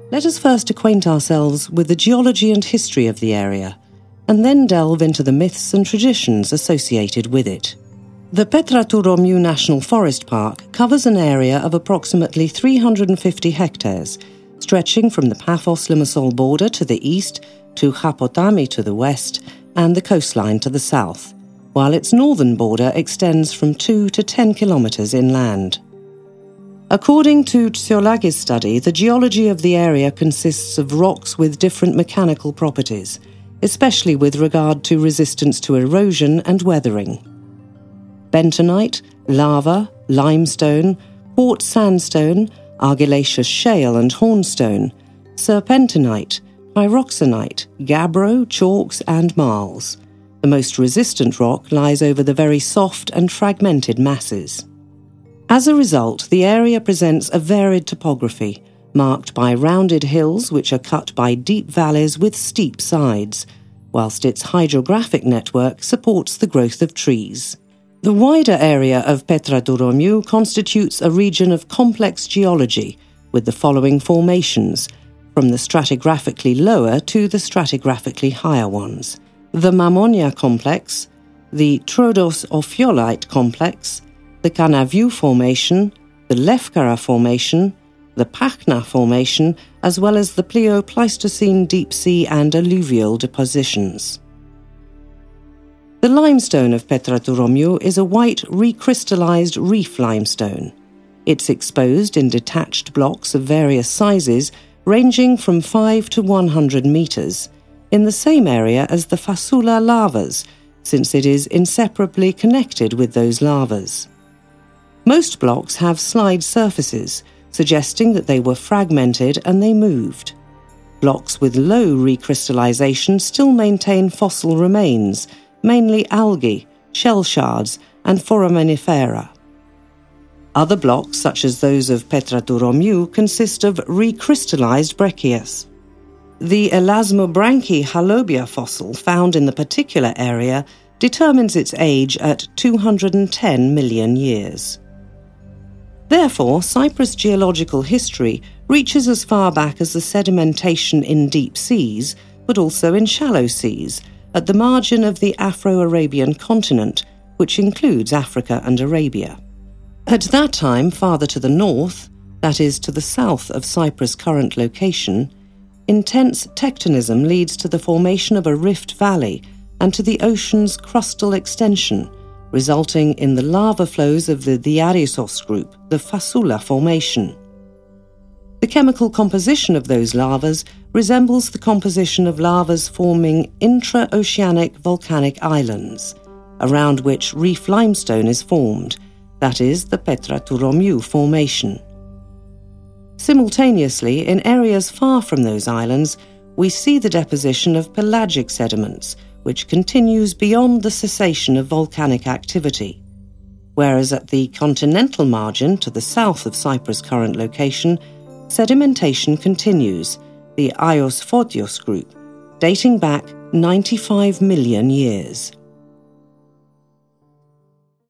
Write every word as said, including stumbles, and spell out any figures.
Let us first acquaint ourselves with the geology and history of the area, and then delve into the myths and traditions associated with it. The Petra Turomiu National Forest Park covers an area of approximately three hundred fifty hectares, stretching from the Paphos-Limassol border to the east to Khapotami to the west and the coastline to the south, while its northern border extends from two to ten kilometres inland. According to Tsiolagi's study, the geology of the area consists of rocks with different mechanical properties, especially with regard to resistance to erosion and weathering. Bentonite, lava, limestone, quartz sandstone, argillaceous shale and hornstone, serpentinite, pyroxenite, gabbro, chalks and marls. The most resistant rock lies over the very soft and fragmented masses. As a result, the area presents a varied topography, marked by rounded hills which are cut by deep valleys with steep sides, whilst its hydrographic network supports the growth of trees. The wider area of Petra Turomiu constitutes a region of complex geology, with the following formations, from the stratigraphically lower to the stratigraphically higher ones: the Mamonia complex, the Troodos-Ophiolite complex, the Canaviu formation, the Lefkara formation, the Pachna formation, as well as the Plio-Pleistocene deep sea and alluvial depositions. The limestone of Petra Turomiu is a white recrystallized reef limestone. It's exposed in detached blocks of various sizes, ranging from five to one hundred meters, in the same area as the Fasula lavas, since it is inseparably connected with those lavas. Most blocks have slide surfaces, suggesting that they were fragmented and they moved. Blocks with low recrystallization still maintain fossil remains, mainly algae, shell shards, and foraminifera. Other blocks, such as those of Petra Turomiu, consist of recrystallized breccias. The Elasmobranchi halobia fossil found in the particular area determines its age at two hundred ten million years. Therefore, Cyprus' geological history reaches as far back as the sedimentation in deep seas, but also in shallow seas, at the margin of the Afro-Arabian continent, which includes Africa and Arabia. At that time, farther to the north, that is, to the south of Cyprus' current location, intense tectonism leads to the formation of a rift valley and to the ocean's crustal extension, resulting in the lava flows of the Diarysos group, the Fasula formation. The chemical composition of those lavas resembles the composition of lavas forming intra-oceanic volcanic islands, around which reef limestone is formed, that is, the Petra Turomiu formation. Simultaneously, in areas far from those islands, we see the deposition of pelagic sediments, which continues beyond the cessation of volcanic activity, whereas at the continental margin to the south of Cyprus' current location, sedimentation continues, the Ios Photios group, dating back ninety-five million years.